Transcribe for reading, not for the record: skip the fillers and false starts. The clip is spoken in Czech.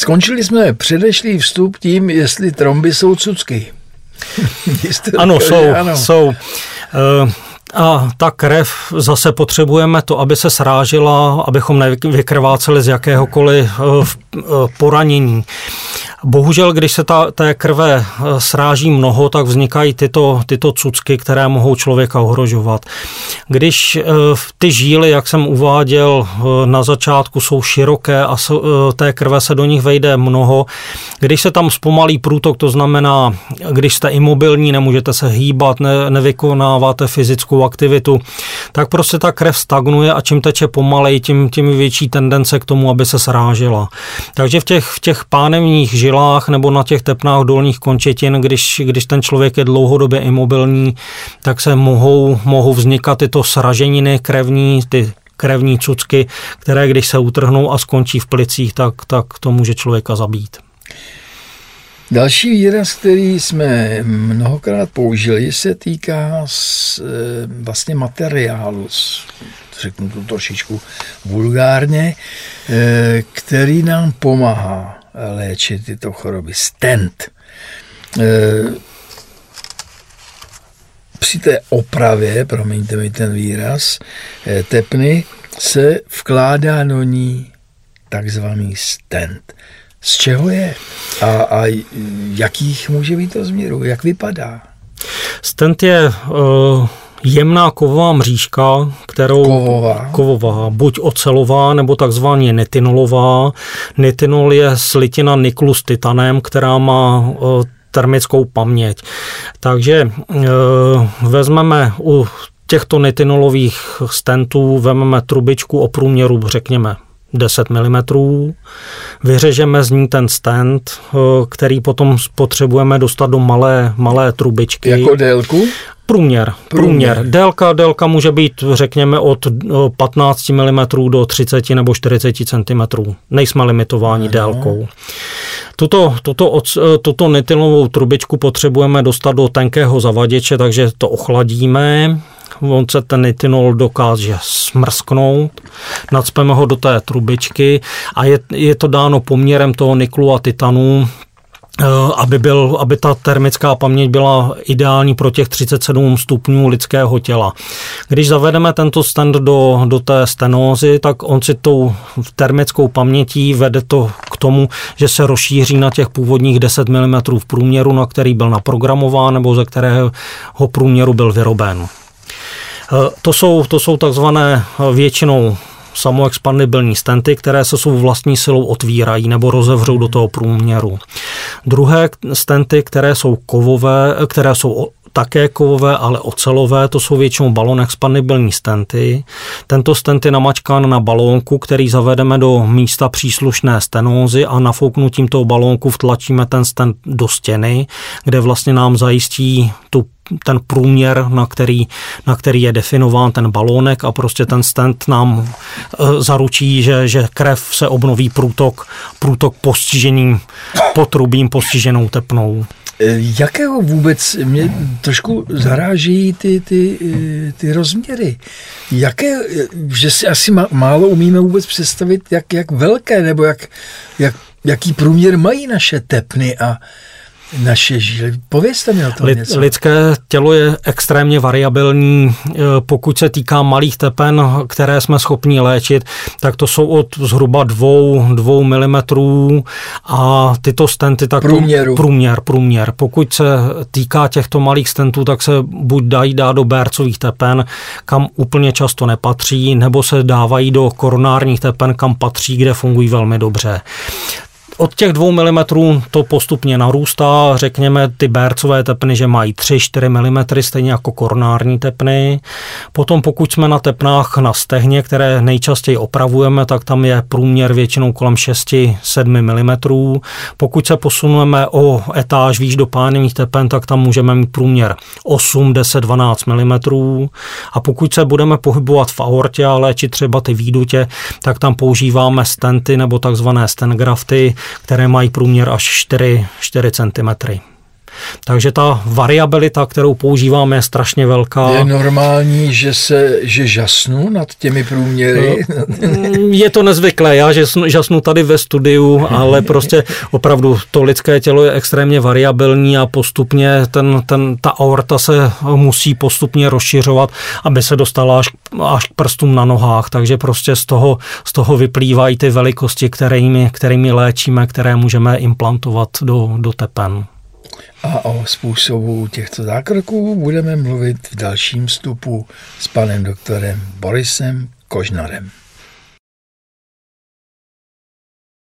Skončili jsme předešlý vstup tím, jestli tromby jsou cucky. Ano, jsou. A ta krev zase potřebujeme to, aby se srážila, abychom nevykrváceli z jakéhokoliv poranění. Bohužel, když se té krve sráží mnoho, tak vznikají tyto cucky, které mohou člověka ohrožovat. Když ty žíly, jak jsem uváděl na začátku, jsou široké a té krve se do nich vejde mnoho, když se tam zpomalí průtok, to znamená, když jste imobilní, nemůžete se hýbat, nevykonáváte fyzickou aktivitu, tak prostě ta krev stagnuje a čím teče pomalej, tím větší tendence k tomu, aby se srážela. Takže v těch pánevních žilách nebo na těch tepnách dolních končetin, když ten člověk je dlouhodobě imobilní, tak se mohou vznikat tyto sraženiny krevní, ty krevní cucky, které když se utrhnou a skončí v plicích, tak to může člověka zabít. Další výraz, který jsme mnohokrát použili, se týká vlastně materiálu, řeknu to trošičku vulgárně, který nám pomáhá léčit tyto choroby. Stent. Při té opravě, promiňte mi ten výraz, tepny se vkládá do ní takzvaný stent. Z čeho je? A jakých může být rozměrů? Jak vypadá? Stent je jemná kovová mřížka, kterou kovová, buď ocelová, nebo takzvaně nitinolová. Nitinol je slitina niklu s titanem, která má termickou paměť. Takže vezmeme u těchto nitinolových stentů, vezmeme trubičku o průměru, řekněme, 10 mm, vyřežeme z ní ten stent, který potom potřebujeme dostat do malé trubičky. Jako délku? Průměr. Délka může být, řekněme, od 15 mm do 30 nebo 40 cm. Nejsme limitováni délkou. Tuto nitinolovou trubičku potřebujeme dostat do tenkého zavaděče, takže to ochladíme. On se ten nitinol dokáže smrsknout, nacpeme ho do té trubičky a je to dáno poměrem toho niklu a titanu, aby ta termická paměť byla ideální pro těch 37 stupňů lidského těla. Když zavedeme tento stent do té stenózy, tak on si tou termickou pamětí vede to k tomu, že se rozšíří na těch původních 10 mm v průměru, na který byl naprogramován nebo ze kterého průměru byl vyroben. To jsou takzvané většinou samoexpandibilní stenty, které se svou vlastní silou otvírají nebo rozevřou do toho průměru. Druhé stenty, které jsou kovové, které jsou také kovové, ale ocelové, to jsou většinou balon-expandibilní stenty. Tento stent je namačkán na balónku, který zavedeme do místa příslušné stenózy a nafouknutím toho balónku vtlačíme ten stent do stěny, kde vlastně nám zajistí ten průměr, na který je definován ten balónek a prostě ten stent nám zaručí, že krev se obnoví průtok postiženým potrubím, postiženou tepnou. Jakého vůbec, mě trošku zaráží ty rozměry. Že si asi málo umíme vůbec představit, jak velké nebo jaký průměr mají naše tepny a naše žíly. Povězte mi o tom něco. Lidské tělo je extrémně variabilní. Pokud se týká malých tepen, které jsme schopni léčit, tak to jsou od zhruba 2 mm a tyto stenty tak průměr. Pokud se týká těchto malých stentů, tak se buď dají dát do bércových tepen, kam úplně často nepatří, nebo se dávají do koronárních tepen, kam patří, kde fungují velmi dobře. Od těch 2 mm to postupně narůstá, řekněme ty bércové tepny, že mají 3-4 mm, stejně jako koronární tepny. Potom pokud jsme na tepnách na stehně, které nejčastěji opravujeme, tak tam je průměr většinou kolem 6-7 mm. Pokud se posuneme o etáž výš do pánevních tepen, tak tam můžeme mít průměr 8, 10, 12 mm. A pokud se budeme pohybovat v aortě a léčit třeba ty výdutě, tak tam používáme stenty nebo takzvané stentgrafty, které mají průměr až 4 cm. Takže ta variabilita, kterou používáme, je strašně velká. Je normální, že žasnu nad těmi průměry? Je to nezvyklé, já žasnu tady ve studiu, ale prostě opravdu to lidské tělo je extrémně variabilní a postupně ta aorta se musí postupně rozšiřovat, aby se dostala až k prstům na nohách, takže prostě z toho vyplývají ty velikosti, kterými léčíme, které můžeme implantovat do tepen. A o způsobu těchto zákroků budeme mluvit v dalším vstupu s panem doktorem Borisem Kožnarem.